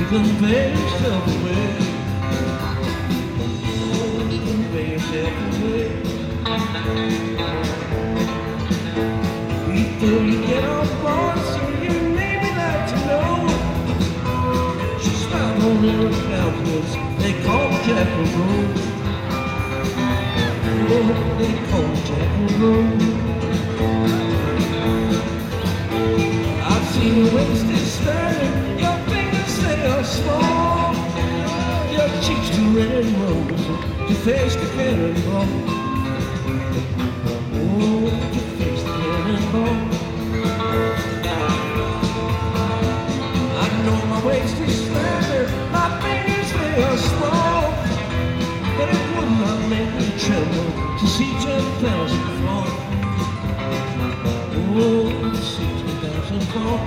convey yourself away. Oh, convey yourself away. Before you get on board, so you maybe like to know. She smiled on her countenance, they call Jack and Rose. Oh, they call Jack and Rose. I've seen you wasted staring, your fingers they are small, your cheeks too red and rose, your face the cannonball. Oh, your face the cannonball. I know my waist is slapping, my fingers they are small, but it would not make me tremble to see 10,000 fall. Oh, to see 10,000 fall.